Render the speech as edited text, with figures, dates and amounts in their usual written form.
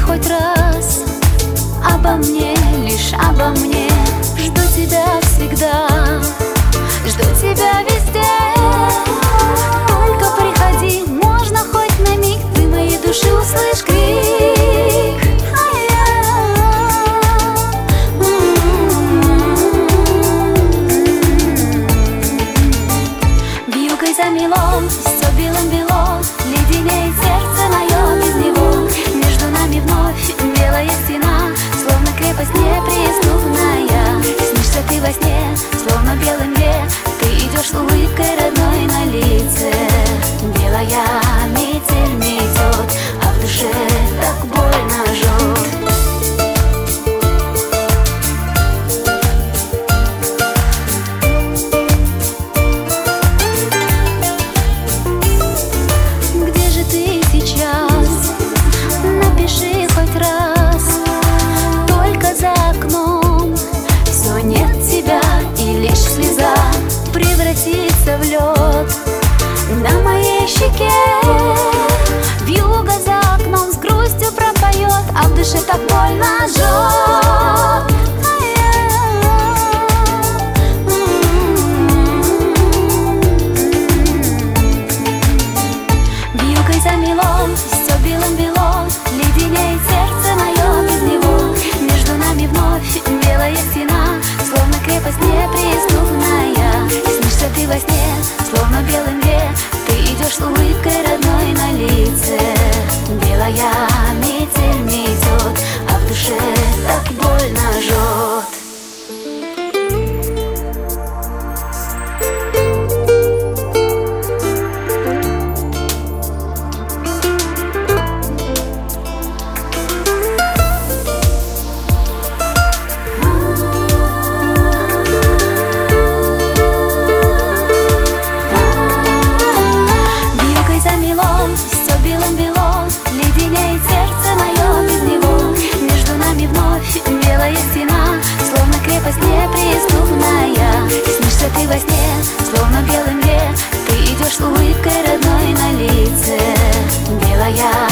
хоть раз обо мне, лишь обо мне. Жду тебя всегда, жду тебя везде. Только приходи, можно хоть на миг, ты моей души услышь крик. Вьюгой замело, все белым-бело, леденеет сердце мое без него. Между нами вновь белая стена, словно крепость неприступная. Снишься ты во сне, словно в белом ле, ты идешь с улыбкой родной на лице. Белая метель метет, а в душе так больно жжет. Где же ты сейчас? Напиши хоть раз. Только за окном все нет тебя, и лишь слеза превратится в лед на моей щеке. Вьюга за окном с грустью пропоет, а в душе так больно жжет. Вьюгой замело, все белым-бело, леденеет сердце мое без него. Между нами вновь белая стена, словно крепость неприступная. Снишься ты во сне, словно в белом ле, ты идешь с улыбкой родной на лице. Белая метель метет, а в душе так больно жжет. Все белым-бело, леденеет сердце мое без него. Между нами вновь белая стена, словно крепость неприступная. Снишься ты во сне, словно в белом ле, ты идешь с улыбкой родной на лице. Белая